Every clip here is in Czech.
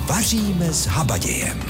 Vaříme s habadějem.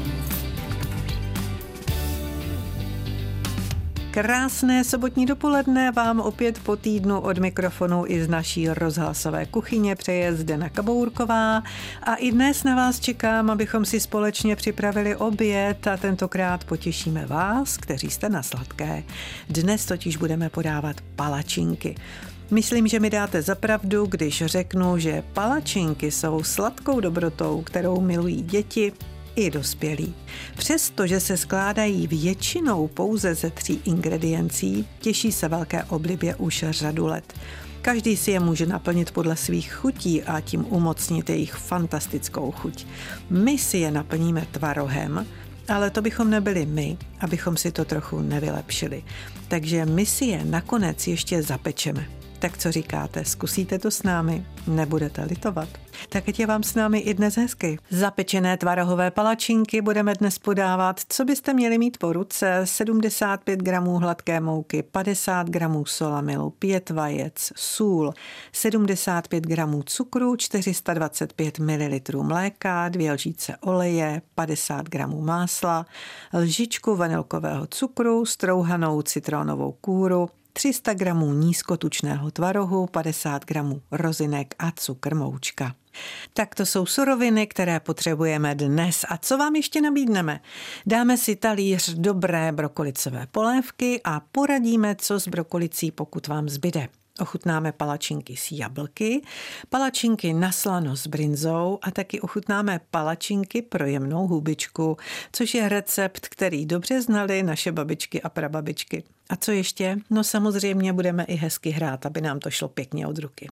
Krásné sobotní dopoledne vám opět po týdnu od mikrofonu i z naší rozhlasové kuchyně přeje Zdena Kabourková a i dnes na vás čekám, abychom si společně připravili oběd a tentokrát potěšíme vás, kteří jste na sladké. Dnes totiž budeme podávat palačinky. Myslím, že mi dáte za pravdu, když řeknu, že palačinky jsou sladkou dobrotou, kterou milují děti i dospělí. Přestože se skládají většinou pouze ze 3 ingrediencí, těší se velké oblibě už řadu let. Každý si je může naplnit podle svých chutí a tím umocnit jejich fantastickou chuť. My si je naplníme tvarohem, ale to bychom nebyli my, abychom si to trochu nevylepšili. Takže my si je nakonec ještě zapečeme. Tak co říkáte, zkusíte to s námi? Nebudete litovat? Tak ať je vám s námi i dnes hezky. Zapečené tvarohové palačinky budeme dnes podávat. Co byste měli mít po ruce? 75 gramů hladké mouky, 50 gramů solamilu, 5 vajec, sůl, 75 gramů cukru, 425 ml mléka, 2 lžíce oleje, 50 gramů másla, lžičku vanilkového cukru, strouhanou citronovou kůru, 300 gramů nízkotučného tvarohu, 50 gramů rozinek a cukr moučka. Tak to jsou suroviny, které potřebujeme dnes. A co vám ještě nabídneme? Dáme si talíř dobré brokolicové polévky a poradíme, co s brokolicí, pokud vám zbyde. Ochutnáme palačinky s jablky, palačinky na slano s brinzou a taky ochutnáme palačinky pro jemnou hubičku, což je recept, který dobře znali naše babičky a prababičky. A co ještě? No samozřejmě budeme i hezky hrát, aby nám to šlo pěkně od ruky.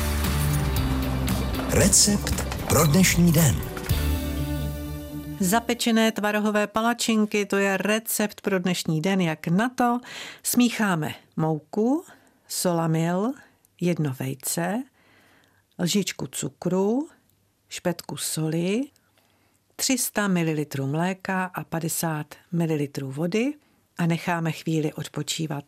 Recept pro dnešní den. Zapečené tvarohové palačinky, to je recept pro dnešní den. Jak na to? Smícháme mouku, solamil, 1 vejce, lžičku cukru, špetku soli, 300 ml mléka a 50 ml vody a necháme chvíli odpočívat.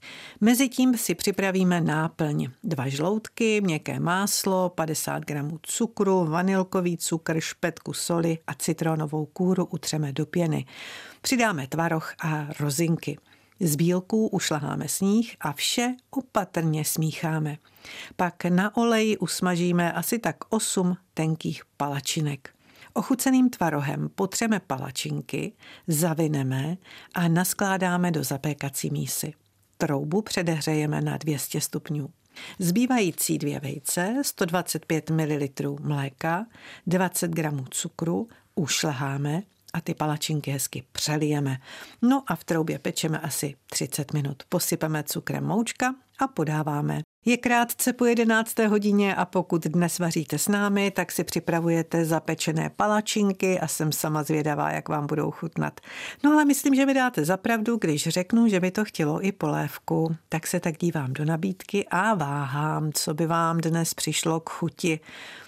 Mezitím si připravíme náplň. 2 žloutky, měkké máslo, 50 gramů cukru, vanilkový cukr, špetku soli a citronovou kůru utřeme do pěny. Přidáme tvaroh a rozinky. Z bílků ušlaháme sníh a vše opatrně smícháme. Pak na oleji usmažíme asi tak 8 tenkých palačinek. Ochuceným tvarohem potřeme palačinky, zavineme a naskládáme do zapékací mísy. Troubu předehřejeme na 200 stupňů. Zbývající 2 vejce, 125 ml mléka, 20 gramů cukru ušleháme a ty palačinky hezky přelijeme. No a v troubě pečeme asi 30 minut. Posypeme cukrem moučka a podáváme. Je krátce po 11. hodině a pokud dnes vaříte s námi, tak si připravujete zapečené palačinky a jsem sama zvědavá, jak vám budou chutnat. No ale myslím, že mi dáte za pravdu, když řeknu, že by to chtělo i polévku. Tak se tak dívám do nabídky a váhám, co by vám dnes přišlo k chuti.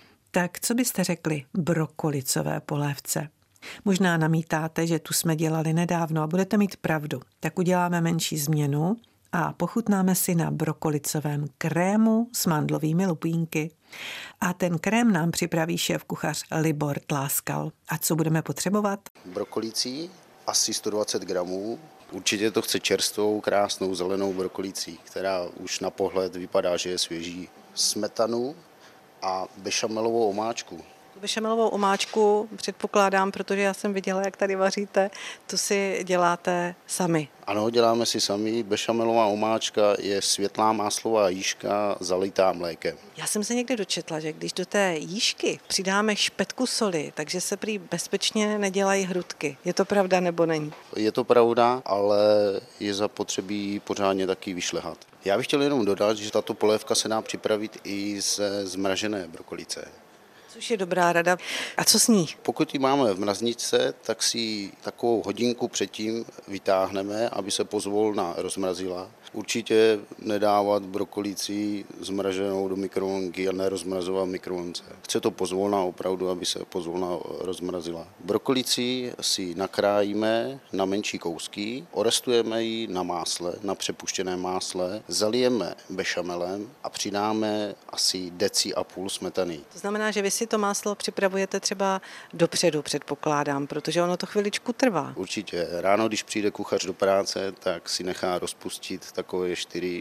Tak co byste řekli brokolicové polévce? Možná namítáte, že tu jsme dělali nedávno a budete mít pravdu. Tak uděláme menší změnu a pochutnáme si na brokolicovém krému s mandlovými lupínky. A ten krém nám připraví šéfkuchař Libor Tláskal. A co budeme potřebovat? Brokolicí asi 120 gramů. Určitě to chce čerstvou, krásnou zelenou brokolicí, která už na pohled vypadá, že je svěží. Smetanu a bešamelovou omáčku. Bešamelovou omáčku předpokládám, protože já jsem viděla, jak tady vaříte, to si děláte sami. Ano, děláme si sami. Bešamelová omáčka je světlá máslová jížka zalitá mlékem. Já jsem se někde dočetla, že když do té jížky přidáme špetku soli, takže se prý bezpečně nedělají hrudky. Je to pravda nebo není? Je to pravda, ale je zapotřebí pořádně taky vyšlehat. Já bych chtěl jenom dodat, že tato polévka se dá připravit i ze zmražené brokolice. Což je dobrá rada. A co s ní? Pokud ji máme v mrazničce, tak si takovou hodinku předtím vytáhneme, aby se pozvolna rozmrazila. Určitě nedávat brokolici zmraženou do mikrovlnky a nerozmrazovat v mikrovlnce. Chce to pozvolna opravdu, aby se pozvolna rozmrazila. Brokolici si nakrájíme na menší kousky, orestujeme ji na másle, na přepuštěné másle, zalijeme bešamelem a přidáme asi 1,5 deci smetany. To znamená, že vy si to máslo připravujete třeba dopředu, předpokládám, protože ono to chviličku trvá. Určitě. Ráno, když přijde kuchař do práce, tak si nechá rozpustit takové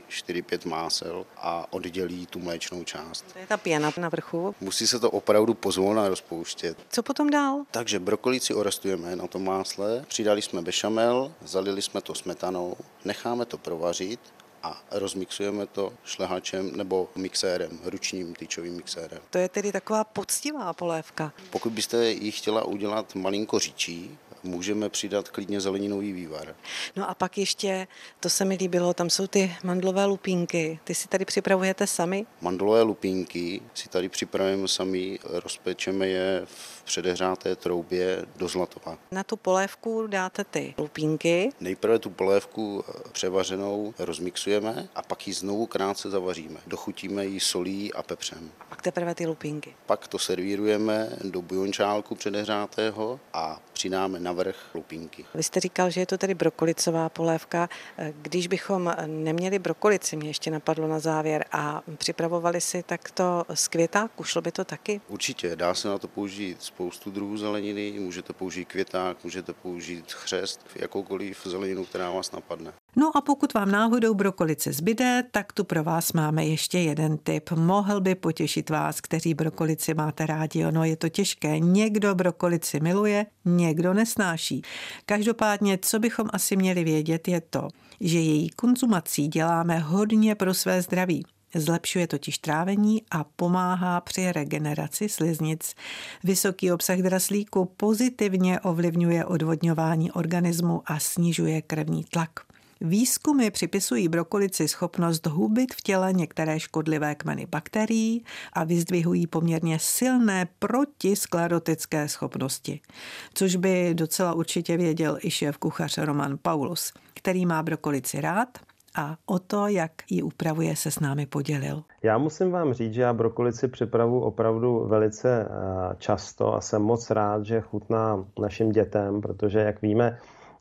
4-5 másel a oddělí tu mléčnou část. To je ta pěna na vrchu. Musí se to opravdu pozvolna rozpouštět. Co potom dál? Takže brokolici orestujeme na tom másle, přidali jsme bešamel, zalili jsme to smetanou, necháme to provařit a rozmixujeme to šlehačem nebo mixérem, ručním tyčovým mixérem. To je tedy taková poctivá polévka. Pokud byste ji chtěla udělat malinko říčí, můžeme přidat klidně zeleninový vývar. No a pak ještě, to se mi líbilo, tam jsou ty mandlové lupínky. Ty si tady připravujete sami? Mandlové lupínky si tady připravíme sami, rozpečeme je v předehřáté troubě do zlatova. Na tu polévku dáte ty lupínky. Nejprve tu polévku převařenou rozmixujeme a pak ji znovu krátce zavaříme. Dochutíme ji solí a pepřem. Pak teprve ty lupínky. Pak to servírujeme do bujončálku předehřátého a přidáme navrch lupínky. Vy jste říkal, že je to tedy brokolicová polévka. Když bychom neměli brokolici, mě ještě napadlo na závěr, a připravovali si takto z květáku, šlo by to taky? Určitě, dá se na to použít spoustu druhů zeleniny, můžete použít květák, můžete použít chřest, jakoukoliv zeleninu, která vás napadne. No a pokud vám náhodou brokolice zbyde, tak tu pro vás máme ještě jeden tip. Mohl by potěšit vás, kteří brokolici máte rádi. Ono je to těžké. Někdo brokolici miluje, někdo nesnáší. Každopádně, co bychom asi měli vědět, je to, že její konzumací děláme hodně pro své zdraví. Zlepšuje totiž trávení a pomáhá při regeneraci sliznic. Vysoký obsah draslíku pozitivně ovlivňuje odvodňování organismu a snižuje krevní tlak. Výzkumy připisují brokolici schopnost hubit v těle některé škodlivé kmeny bakterií a vyzdvihují poměrně silné protisklerotické schopnosti, což by docela určitě věděl i šéf kuchař Roman Paulus, který má brokolici rád a o to, jak ji upravuje, se s námi podělil. Já musím vám říct, že já brokolici připravu opravdu velice často a jsem moc rád, že chutná našim dětem, protože jak víme,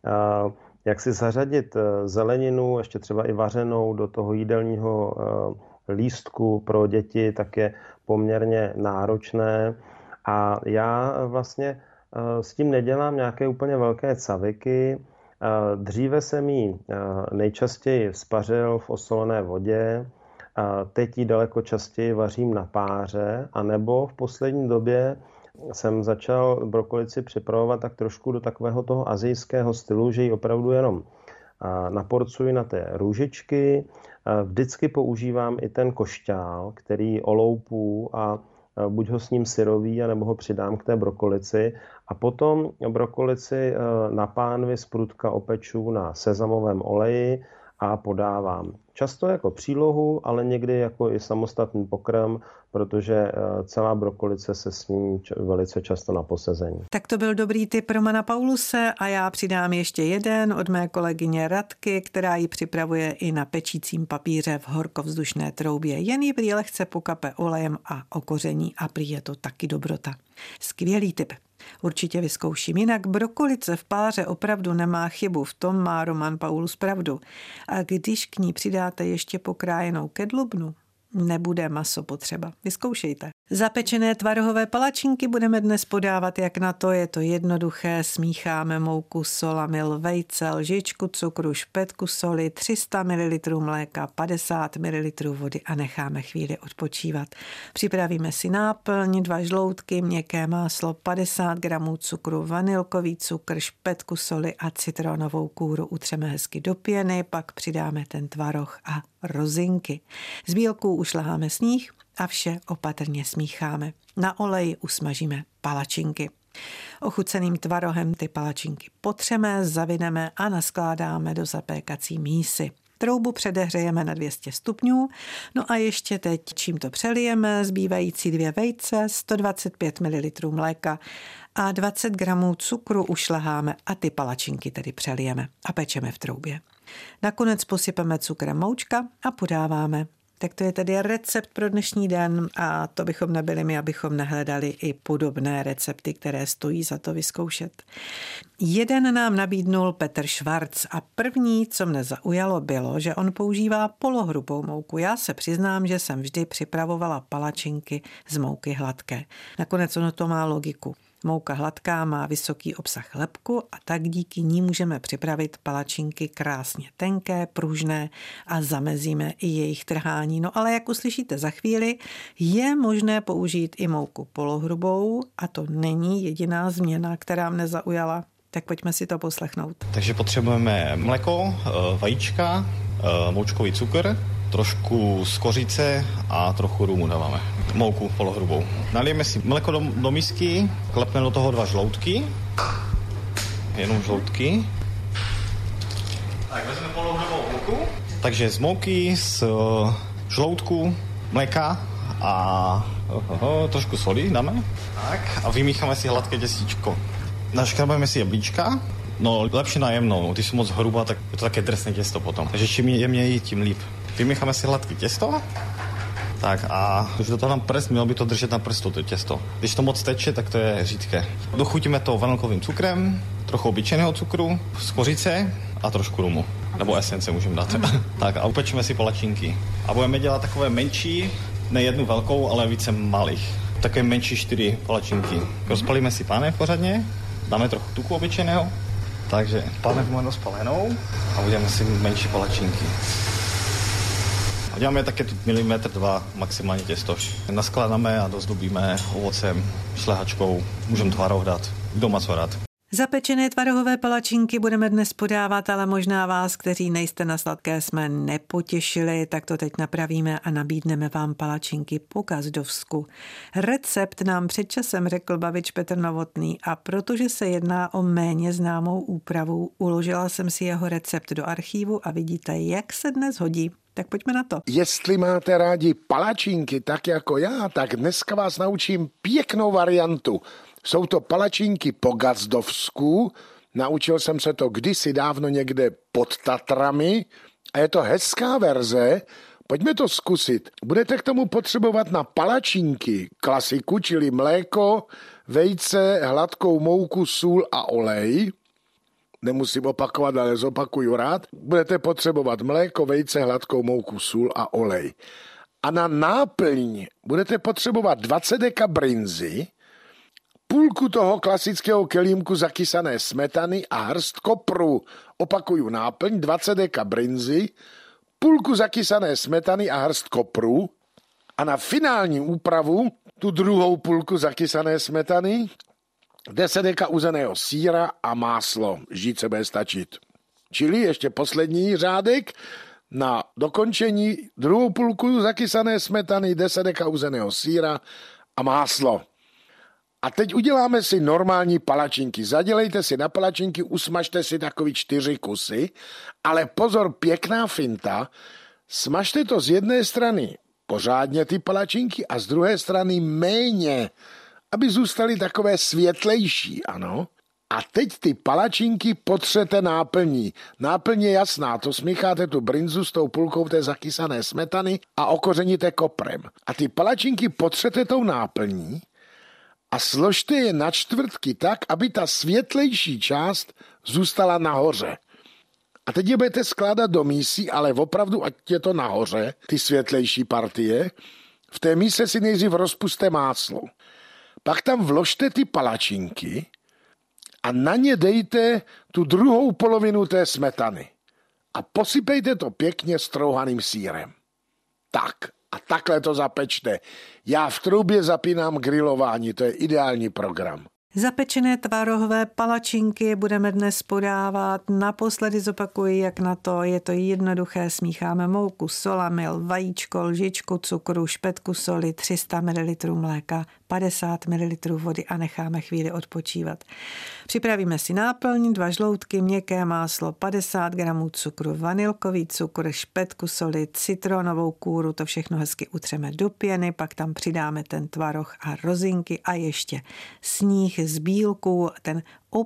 jak si zařadit zeleninu, ještě třeba i vařenou, do toho jídelního lístku pro děti, tak je poměrně náročné. A já vlastně s tím nedělám nějaké úplně velké caviky. Dříve jsem ji nejčastěji spařil v osolené vodě, teď ji daleko častěji vařím na páře, anebo v poslední době jsem začal brokolici připravovat tak trošku do takového toho asijského stylu, že ji opravdu jenom naporcuji na té růžičky. Vždycky používám i ten košťál, který oloupu a buď ho s ním syrový, anebo ho přidám k té brokolici. A potom brokolici na pánvi z prudka opeču na sezamovém oleji a podávám. Často jako přílohu, ale někdy jako i samostatný pokrm, protože celá brokolice se sní velice často na posezení. Tak to byl dobrý tip Romana Pauluse a já přidám ještě jeden od mé kolegyně Radky, která ji připravuje i na pečícím papíře v horkovzdušné troubě. Jen ji prý lehce pokape olejem a okoření a prý je to taky dobrota. Skvělý tip. Určitě vyzkouším. Jinak brokolice v páře opravdu nemá chybu, v tom má Roman Paulus pravdu. A když k ní přidáte ještě pokrájenou kedlubnu, nebude maso potřeba. Vyzkoušejte. Zapečené tvarohové palačinky budeme dnes podávat, jak na to je to jednoduché. Smícháme mouku, sol a mil, vejce, lžičku cukru, špetku soli, 300 ml mléka, 50 ml vody a necháme chvíli odpočívat. Připravíme si náplň, 2 žloutky, měkké máslo, 50 gramů cukru, vanilkový cukr, špetku soli a citronovou kůru. Utřeme hezky do pěny, pak přidáme ten tvaroh a rozinky. Z bílků ušleháme sníh a vše opatrně smícháme. Na oleji usmažíme palačinky. Ochuceným tvarohem ty palačinky potřeme, zavineme a naskládáme do zapékací mísy. Troubu předehřejeme na 200 stupňů, no a ještě teď, čím to přelijeme, zbývající 2 vejce, 125 ml mléka a 20 gramů cukru ušleháme a ty palačinky tedy přelijeme a pečeme v troubě. Nakonec posypeme cukrem moučka a podáváme. Tak to je tedy recept pro dnešní den a to bychom nebyli my, abychom nehledali i podobné recepty, které stojí za to vyzkoušet. Jeden nám nabídnul Petr Švarc a první, co mne zaujalo, bylo, že on používá polohrubou mouku. Já se přiznám, že jsem vždy připravovala palačinky z mouky hladké. Nakonec ono to má logiku. Mouka hladká má vysoký obsah lepku a tak díky ní můžeme připravit palačinky krásně tenké, pružné a zamezíme i jejich trhání. No ale jak uslyšíte za chvíli, je možné použít i mouku polohrubou a to není jediná změna, která mne zaujala. Tak pojďme si to poslechnout. Takže potřebujeme mléko, vajíčka, moučkový cukr, trošku z kořice a trochu rumu dáváme. Mouku polohrubou. Nalijeme si mléko do misky, klepneme do toho 2 žloutky. Jenom žloutky. Tak vezmeme polohrubou mouku. Takže z mouky, z žloutku, mléka a trošku soli dáme. Tak a vymícháme si hladké těstíčko. Naškrabujeme si jablíčka. No lepší na jemnou, ty jsou moc hrubá, tak je to také drsné těsto potom. Takže čím jemněji, tím líp. Vymícháme si hladké těsto. Tak a už do toho dám prst, mělo by to držet na prstu to těsto. Když to moc teče, tak to je řídké. Dochutíme to vanilkovým cukrem, trochu obyčejného cukru, z kořice a trošku rumu. Nebo esence můžeme dát. Tak a upečíme si palačinky. A budeme dělat takové menší, ne jednu velkou, ale více malých. Také menší 4 palačinky. Rozpalíme si pánev pořádně, dáme trochu tuku obyčejného. Takže pánev máme rozpalenou a uděláme si menší palačinky. Děláme také tu 1,2 mm maximálně těsto. Naskládáme a dozdobíme ovocem, šlehačkou. Můžeme tvaroh dát. Kdo má co rád. Zapečené tvarohové palačinky budeme dnes podávat, ale možná vás, kteří nejste na sladké, jsme nepotěšili, tak to teď napravíme a nabídneme vám palačinky po gazdovsku. Recept nám před časem řekl bavič Petr Novotný a protože se jedná o méně známou úpravu, uložila jsem si jeho recept do archívu a vidíte, jak se dnes hodí. Tak pojďme na to. Jestli máte rádi palačinky tak jako já, tak dneska vás naučím pěknou variantu. Jsou to palačinky po gazdovsku. Naučil jsem se to kdysi dávno někde pod Tatrami a je to hezká verze. Pojďme to zkusit. Budete k tomu potřebovat na palačinky klasiku, čili mléko, vejce, hladkou mouku, sůl a olej. Nemusím opakovat, ale zopakuju rád. Budete potřebovat mléko, vejce, hladkou mouku, sůl a olej. A na náplň budete potřebovat 20 deka brinzy, půlku toho klasického kelímku zakysané smetany a hrst kopru. Opakuju náplň, 20 deka brinzy, půlku zakysané smetany a hrst kopru. A na finální úpravu tu druhou půlku zakysané smetany, 10 deka uzeného sýra a máslo. Žíce bude stačit. Čili ještě poslední řádek. Na dokončení druhou půlku zakysané smetany, 10 deka uzeného sýra a máslo. A teď uděláme si normální palačinky. Zadělejte si na palačinky, usmažte si takový 4 kusy, ale pozor, pěkná finta, smažte to z jedné strany pořádně ty palačinky a z druhé strany méně, aby zůstaly takové světlejší, ano. A teď ty palačinky potřete náplní. Náplň je jasná, to smícháte tu brinzu s tou půlkou té zakysané smetany a okořeníte koprem. A ty palačinky potřete tou náplní a složte je na čtvrtky tak, aby ta světlejší část zůstala nahoře. A teď je budete skládat do mísí, ale opravdu, ať je to nahoře, ty světlejší partie. V té míse si nejdřív rozpuste máslo. Pak tam vložte ty palačinky a na ně dejte tu druhou polovinu té smetany. A posypejte to pěkně strouhaným sýrem. Tak. A takhle to zapečte. Já v troubě zapínám grilování, to je ideální program. Zapečené tvarohové palačinky budeme dnes podávat. Naposledy zopakuji, jak na to. Je to jednoduché. Smícháme mouku, solamil, vajíčko, lžičku cukru, špetku soli, 300 ml mléka, 50 ml vody a necháme chvíli odpočívat. Připravíme si náplň, 2 žloutky, měkké máslo, 50 gramů cukru, vanilkový cukr, špetku soli, citronovou kůru, to všechno hezky utřeme do pěny, pak tam přidáme ten tvaroh a rozinky a ještě sníh z bílku, ten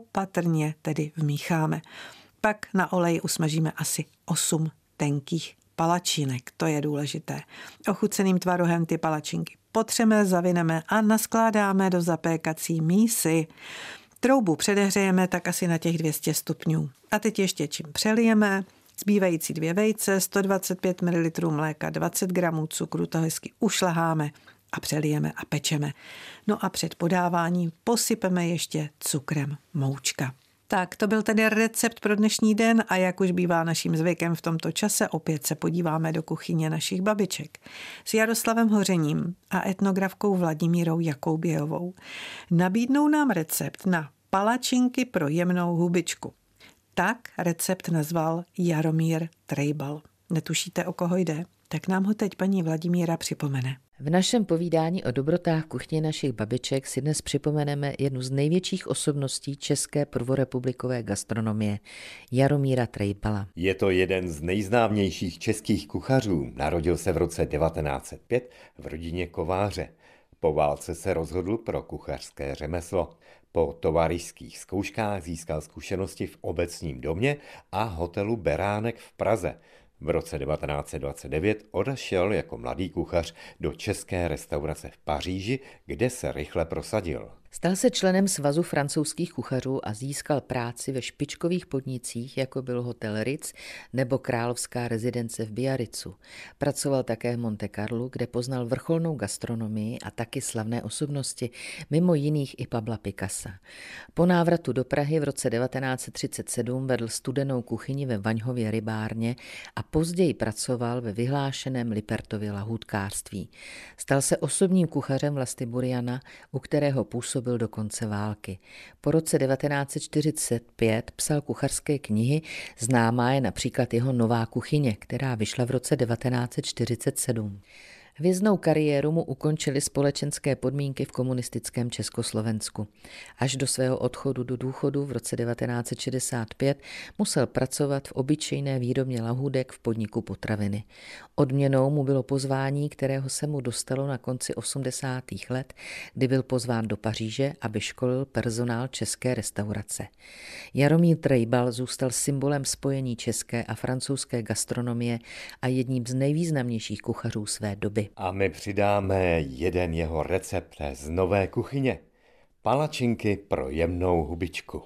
opatrně tedy vmícháme. Pak na oleji usmažíme asi 8 tenkých palačínek, to je důležité. Ochuceným tvarohem ty palačinky potřeme, zavineme a naskládáme do zapékací mísy. Troubu předehřejeme tak asi na těch 200 stupňů. A teď ještě čím přelijeme, zbývající 2 vejce, 125 ml mléka, 20 gramů cukru, to hezky ušleháme a přelijeme a pečeme. No a před podáváním posypeme ještě cukrem moučka. Tak, to byl tedy recept pro dnešní den a jak už bývá naším zvykem v tomto čase, opět se podíváme do kuchyně našich babiček. S Jaroslavem Hořením a etnografkou Vladimírou Jakoubějovou. Nabídnou nám recept na palačinky pro jemnou hubičku. Tak recept nazval Jaromír Trejbal. Netušíte, o koho jde? Tak nám ho teď paní Vladimíra připomene. V našem povídání o dobrotách kuchyně našich babiček si dnes připomeneme jednu z největších osobností české prvorepublikové gastronomie, Jaromíra Trejbala. Je to jeden z nejznámějších českých kuchařů. Narodil se v roce 1905 v rodině kováře. Po válce se rozhodl pro kuchařské řemeslo. Po tovaryšských zkouškách získal zkušenosti v obecním domě a hotelu Beránek v Praze. V roce 1929 odešel jako mladý kuchař do české restaurace v Paříži, kde se rychle prosadil. Stal se členem Svazu francouzských kuchařů a získal práci ve špičkových podnicích, jako byl hotel Ritz nebo královská rezidence v Biarritzu. Pracoval také v Monte Carlu, kde poznal vrcholnou gastronomii a taky slavné osobnosti, mimo jiných i Pabla Picassa. Po návratu do Prahy v roce 1937 vedl studenou kuchyni ve Vaňhově rybárně a později pracoval ve vyhlášeném Lipertově lahůdkářství. Stal se osobním kuchařem Vlasty Buriana, u kterého působil do konce války. Po roce 1945 psal kuchařské knihy, známá je například jeho Nová kuchyně, která vyšla v roce 1947. Hvězdnou kariéru mu ukončily společenské podmínky v komunistickém Československu. Až do svého odchodu do důchodu v roce 1965 musel pracovat v obyčejné výrobně lahůdek v podniku Potraviny. Odměnou mu bylo pozvání, kterého se mu dostalo na konci 80. let, kdy byl pozván do Paříže, aby školil personál české restaurace. Jaromír Trejbal zůstal symbolem spojení české a francouzské gastronomie a jedním z nejvýznamnějších kuchařů své doby. A my přidáme jeden jeho recept z Nové kuchyně. Palačinky pro jemnou hubičku.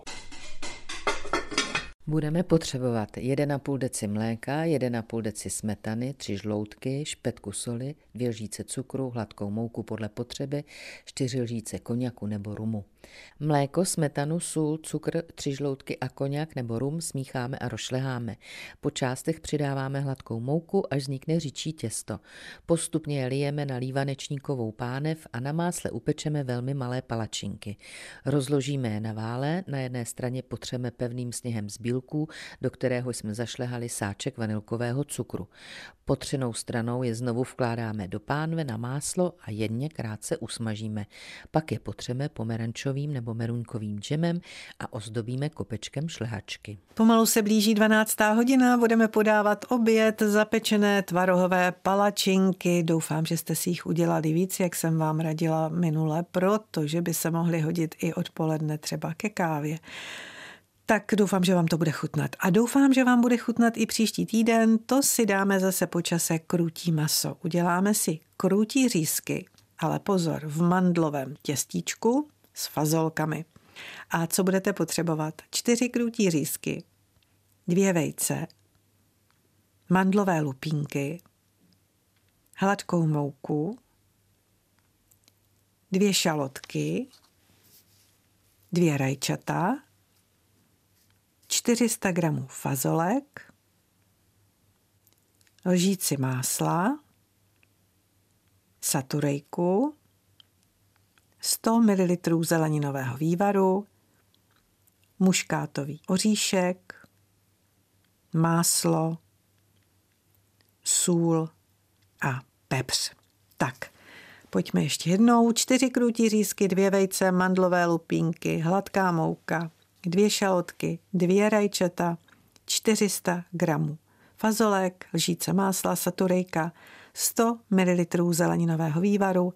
Budeme potřebovat 1,5 deci mléka, 1,5 deci smetany, 3 žloutky, špetku soli, 2 lžíce cukru, hladkou mouku podle potřeby, 4 lžíce koněku nebo rumu. Mléko, smetanu, sůl, cukr, 3 žloutky a koněk nebo rum smícháme a rošleháme. Po částech přidáváme hladkou mouku, až vznikne řidčí těsto. Postupně je lijeme na lívanečníkovou pánev a na másle upečeme velmi malé palačinky. Rozložíme je na vále, na jedné straně potřeme pevným sněhem z bílků, do kterého jsme zašlehali sáček vanilkového cukru. Potřenou stranou je znovu vkládáme do pánve na máslo a jedně krátce usmažíme. Pak je potřeme pomerančovým nebo meruňkovým džemem a ozdobíme kopečkem šlehačky. Pomalu se blíží 12. hodina, budeme podávat oběd, zapečené tvarohové palačinky. Doufám, že jste si jich udělali víc, jak jsem vám radila minule, protože by se mohly hodit i odpoledne třeba ke kávě. Tak doufám, že vám to bude chutnat. A doufám, že vám bude chutnat i příští týden. To si dáme zase po čase krůtí maso. Uděláme si krůtí řízky, ale pozor, v mandlovém těstíčku s fazolkami. A co budete potřebovat? 4 krůtí řízky, 2 vejce, mandlové lupínky, hladkou mouku, 2 šalotky, 2 rajčata, 400 gramů fazolek, lžíci másla, saturejku, 100 ml zeleninového vývaru, muškátový oříšek, máslo, sůl a pepř. Tak, pojďme ještě jednou. 4 krůtí řízky, 2 vejce, mandlové lupínky, hladká mouka, 2 šalotky, 2 rajčata, 400 gramů fazolek, lžíce másla, saturejka, 100 ml zeleninového vývaru,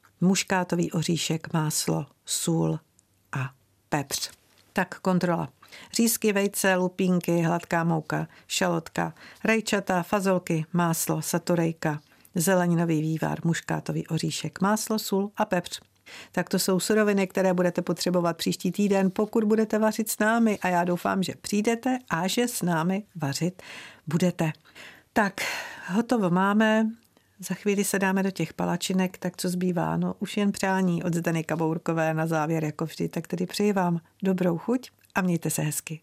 muškátový oříšek, máslo, sůl a pepř. Tak kontrola. Řízky, vejce, lupínky, hladká mouka, šalotka, rajčata, fazolky, máslo, saturejka, zeleninový vývar, muškátový oříšek, máslo, sůl a pepř. Tak to jsou suroviny, které budete potřebovat příští týden, pokud budete vařit s námi, a já doufám, že přijdete a že s námi vařit budete. Tak, hotovo máme. Za chvíli se dáme do těch palačinek, tak co zbývá? No, už jen přání od Zdeny Kabourkové na závěr, jako vždy. Tak tedy přeji vám dobrou chuť a mějte se hezky.